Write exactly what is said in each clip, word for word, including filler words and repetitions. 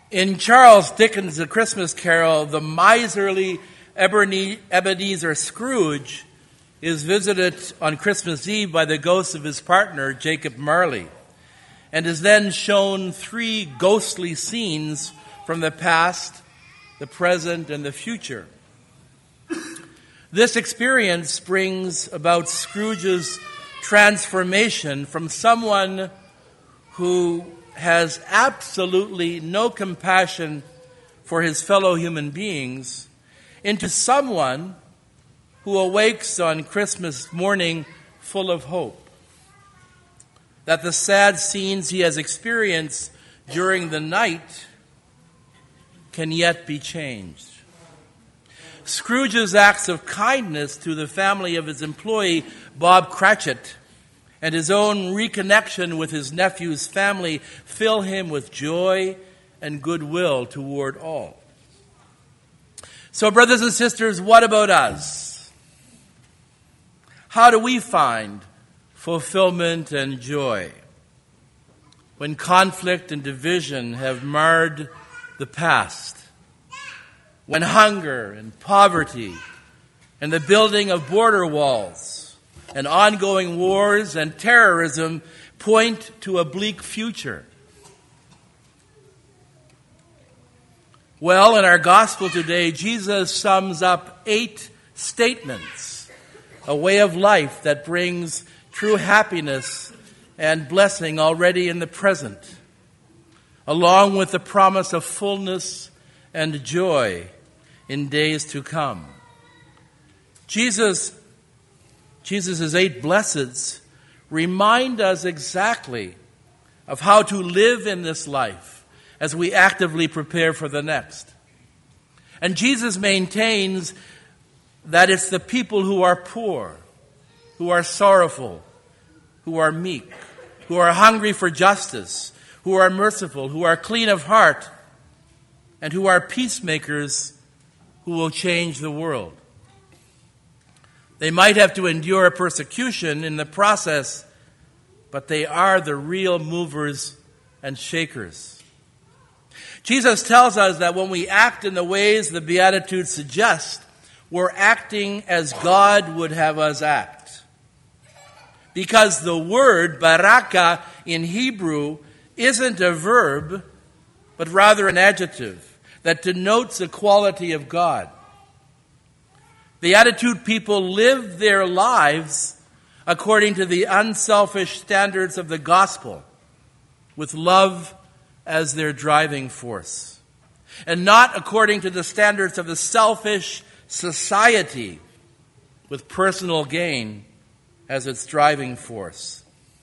In Charles Dickens' A Christmas Carol, the miserly Ebenezer Scrooge is visited on Christmas Eve by the ghost of his partner, Jacob Marley, and is then shown three ghostly scenes from the past, the present, and the future. This experience brings about Scrooge's transformation from someone who has absolutely no compassion for his fellow human beings into someone who awakes on Christmas morning full of hope. That the sad scenes he has experienced during the night can yet be changed. Scrooge's acts of kindness to the family of his employee, Bob Cratchit, and his own reconnection with his nephew's family fill him with joy and goodwill toward all. So, brothers and sisters, what about us? How do we find fulfillment and joy when conflict and division have marred the past? When hunger and poverty and the building of border walls and ongoing wars and terrorism point to a bleak future? Well, in our gospel today, Jesus sums up eight statements, a way of life that brings true happiness and blessing already in the present, along with the promise of fullness and joy in days to come. Jesus Jesus' eight blesseds remind us exactly of how to live in this life as we actively prepare for the next. And Jesus maintains that it's the people who are poor, who are sorrowful, who are meek, who are hungry for justice, who are merciful, who are clean of heart, and who are peacemakers who will change the world. They might have to endure persecution in the process, but they are the real movers and shakers. Jesus tells us that when we act in the ways the Beatitudes suggest, we're acting as God would have us act. Because the word baraka in Hebrew isn't a verb, but rather an adjective that denotes the quality of God. Beatitude people live their lives according to the unselfish standards of the gospel, with love as their driving force, and not according to the standards of the selfish society, with personal gain as its driving force.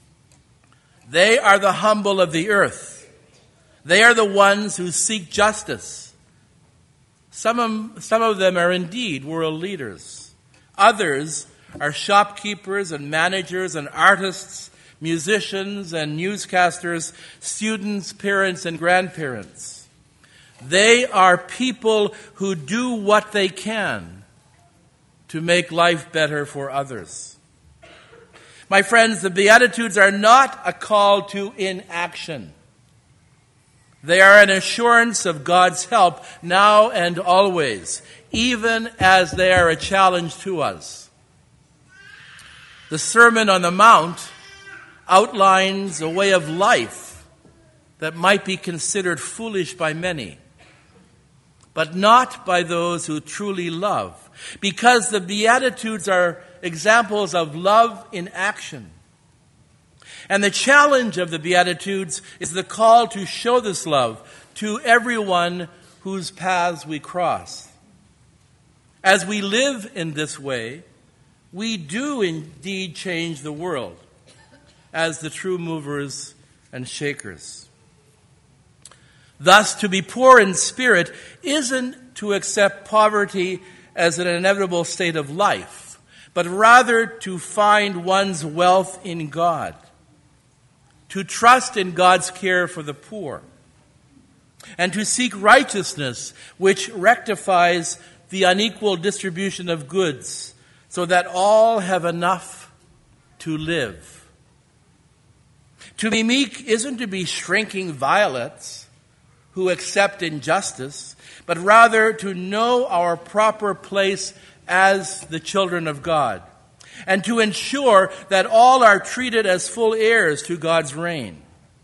They are the humble of the earth. They are the ones who seek justice. Some of, some of them are indeed world leaders. Others are shopkeepers and managers and artists, musicians and newscasters, students, parents, and grandparents. They are people who do what they can to make life better for others. My friends, the Beatitudes are not a call to inaction. They are an assurance of God's help now and always, even as they are a challenge to us. The Sermon on the Mount outlines a way of life that might be considered foolish by many, but not by those who truly love, because the Beatitudes are examples of love in action. And the challenge of the Beatitudes is the call to show this love to everyone whose paths we cross. As we live in this way, we do indeed change the world as the true movers and shakers. Thus, to be poor in spirit isn't to accept poverty as an inevitable state of life, but rather to find one's wealth in God, to trust in God's care for the poor, and to seek righteousness which rectifies the unequal distribution of goods so that all have enough to live. To be meek isn't to be shrinking violets who accept injustice, but rather to know our proper place as the children of God, and to ensure that all are treated as full heirs to God's reign.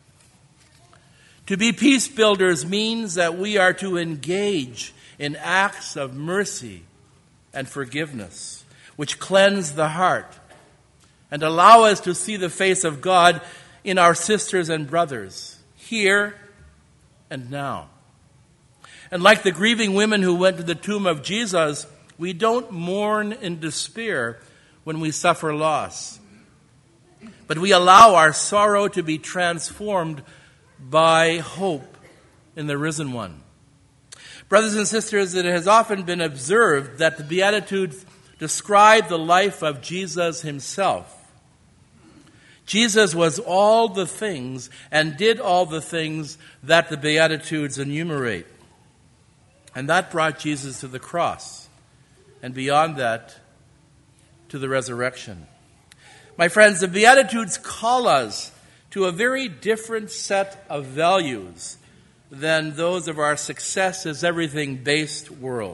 To be peace builders means that we are to engage in acts of mercy and forgiveness, which cleanse the heart and allow us to see the face of God in our sisters and brothers, here and now. And like the grieving women who went to the tomb of Jesus, we don't mourn in despair when we suffer loss, but we allow our sorrow to be transformed by hope in the risen one. Brothers and sisters, it has often been observed that the Beatitudes describe the life of Jesus himself. Jesus was all the things and did all the things that the Beatitudes enumerate. And that brought Jesus to the cross, and beyond that, to the resurrection. My friends, the Beatitudes call us to a very different set of values than those of our success is everything-based world.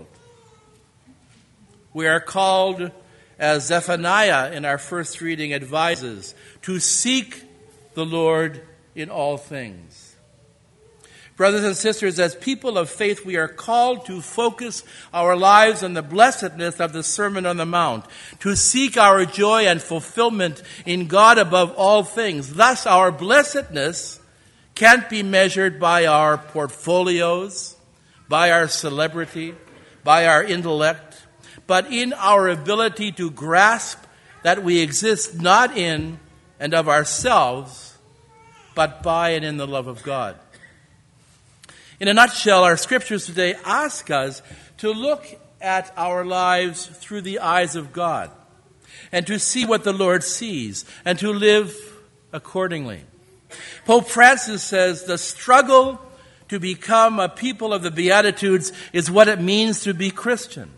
We are called, as Zephaniah in our first reading advises, to seek the Lord in all things. Brothers and sisters, as people of faith, we are called to focus our lives on the blessedness of the Sermon on the Mount, to seek our joy and fulfillment in God above all things. Thus, our blessedness can't be measured by our portfolios, by our celebrity, by our intellect, but in our ability to grasp that we exist not in and of ourselves, but by and in the love of God. In a nutshell, our scriptures today ask us to look at our lives through the eyes of God and to see what the Lord sees and to live accordingly. Pope Francis says the struggle to become a people of the Beatitudes is what it means to be Christian.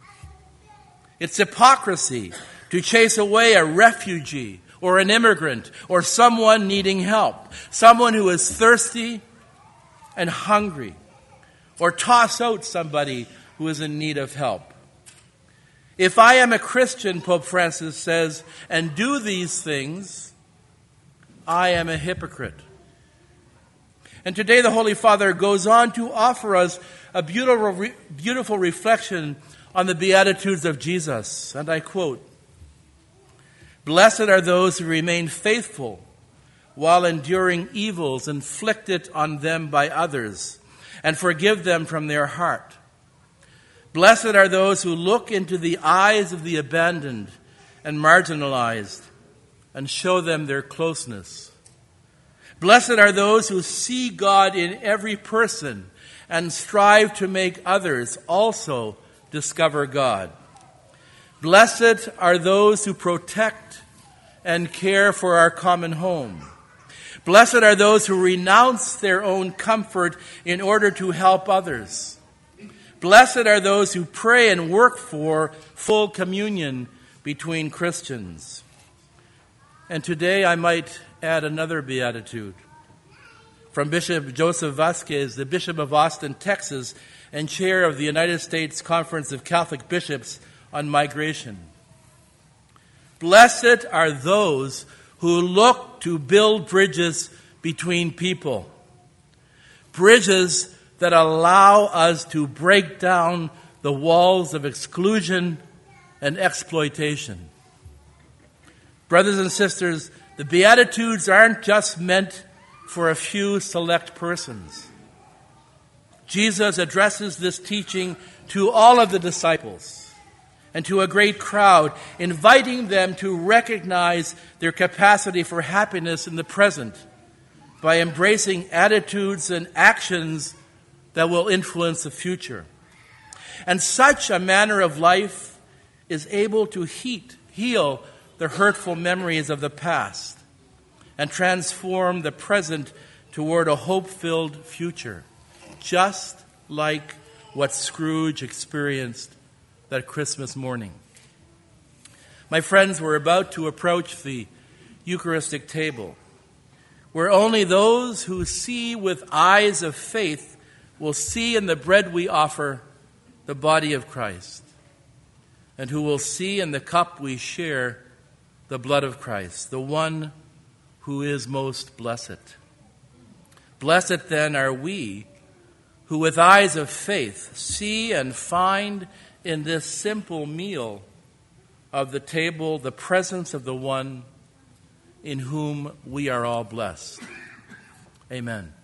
It's hypocrisy to chase away a refugee or an immigrant or someone needing help, someone who is thirsty and hungry, or toss out somebody who is in need of help. If I am a Christian, Pope Francis says, and do these things, I am a hypocrite. And today the Holy Father goes on to offer us a beautiful, beautiful reflection on the Beatitudes of Jesus. And I quote, "Blessed are those who remain faithful while enduring evils inflicted on them by others, and forgive them from their heart. Blessed are those who look into the eyes of the abandoned and marginalized, and show them their closeness. Blessed are those who see God in every person, and strive to make others also discover God. Blessed are those who protect and care for our common home. Blessed are those who renounce their own comfort in order to help others. Blessed are those who pray and work for full communion between Christians." And today I might add another beatitude from Bishop Joseph Vasquez, the Bishop of Austin, Texas, and chair of the United States Conference of Catholic Bishops on Migration. Blessed are those who look to build bridges between people. Bridges that allow us to break down the walls of exclusion and exploitation. Brothers and sisters, the Beatitudes aren't just meant for a few select persons. Jesus addresses this teaching to all of the disciples and to a great crowd, inviting them to recognize their capacity for happiness in the present by embracing attitudes and actions that will influence the future. And such a manner of life is able to heat, heal the hurtful memories of the past and transform the present toward a hope-filled future, just like what Scrooge experienced that Christmas morning. My friends, we're about to approach the Eucharistic table, where only those who see with eyes of faith will see in the bread we offer the body of Christ, and who will see in the cup we share the blood of Christ, the one who is most blessed. Blessed then are we who with eyes of faith see and find in this simple meal of the table the presence of the one in whom we are all blessed. Amen.